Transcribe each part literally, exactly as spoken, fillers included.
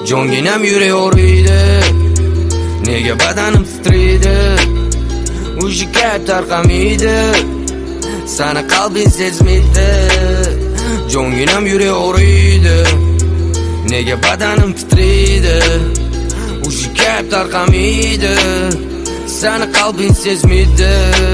Jonginam yurek o'riydi, nega badanim titraydi, ushi kayf tarqamaydi, sani qalbing sezmaydi. Jonginam yurek o'riydi, nega badanim titraydi, ushi kayf tarqamaydi, sani qalbing sezmaydi.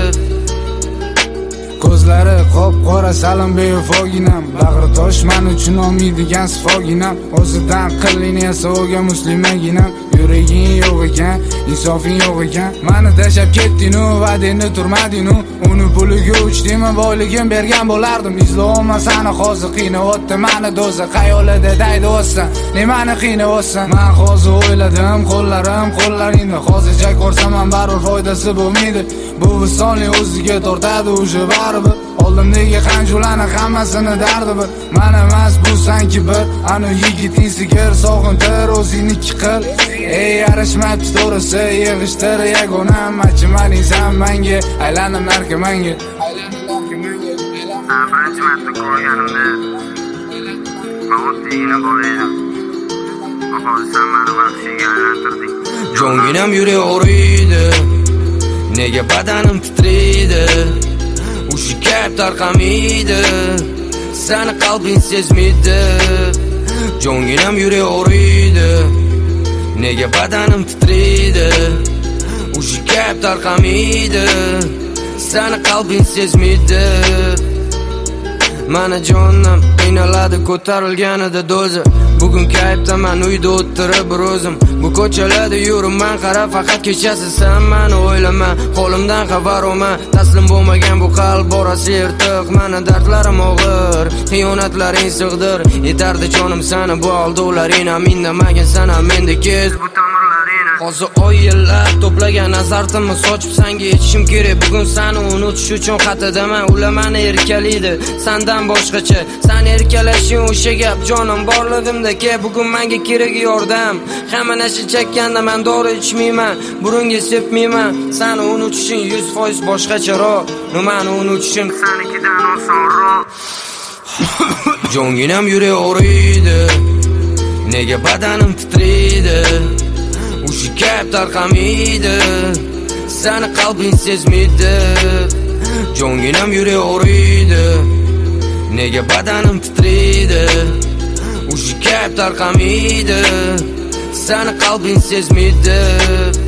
Ko'zlari qop-qora salim bevafoginam, bag'ri tosh men uchun olmaydigan sifoginam, o'zidan qilin esa o'ga muslimaginam. Yuraging yo'q ekan, insofing yo'q ekan, meni tashlab ketding-u, va'dangni turmading-u, uni puliga uchdim, boyligim bergan bo'lardim. Izlayman seni hozir qiynayapti meni do'zax, xayolida daydi o'tsan, nimani qiynayapsan? Men hozir o'yladim, qo'llarim qo'llaringda, hozircha ko'rsam ham baribir foydasi bo'lmaydi. Bu visonli o'ziga tortadi o'sha baribir. Oldimdagi qanjularni hammasini dardi bir, men emas bu sanki bir, ana yigiting sigir sog'intir o'zingniki qil. Ey yarashmabdi to'g'risi, yig'ishtir yagona machimaning san menga, aylanib narkomanga, aylanib narkomanga, aylanib birinchi marta ko'rganimda men oddiygina bola edim. Hozir sen meni vahshiyga aylantirding. Jonginam yurek o'riydi, nega badanim titraydi, ushi kayf tarqamaydi, sani qalbing sezmaydi. Jonginam yurek o'riydi, nega badanim titraydi, ushi kayf tarqamaydi, sani qalbing sezmaydi. Mana jonim qiynaladi ko'tarilganida do'zi, bugun kayfdaman uyda o'tirib bir o'zim. Bu ko'chalarda yuribman, qara faqat kechasi sen meni o'ylama, qo'limdan xabar olma, taslim bo'lmagan bu qalb borasi yirtiq, meni dardlarim og'ir, xiyonatlaring sig'dir, yetardi jonim seni bu aldovlaring, indamagin sana menda kez Bu tomirlaringni hozir oy yillar to'plagan azartimni sochib senga yetishim kerak. Bugun seni unutish uchun xatidaman, ular meni erkalaydi sendan boshqacha, sen erkalashing o'sha gap jonim borligimda ke. Bugun menga kerak yordam, hamma narsa chekkanda men dori ichmayman, burunga sepmayman, seni unutishing yuz foiz boshqacharoq, nimani unutishim senikidan osonroq. Jonginam yurek o'riydi, nega badanim titraydi, ushi kayf tarqamaydi, sani qalbing sezmaydi. Jonginam yurek o'riydi, nega badanim titraydi, ushi kayf tarqamaydi, sani qalbing sezmaydi.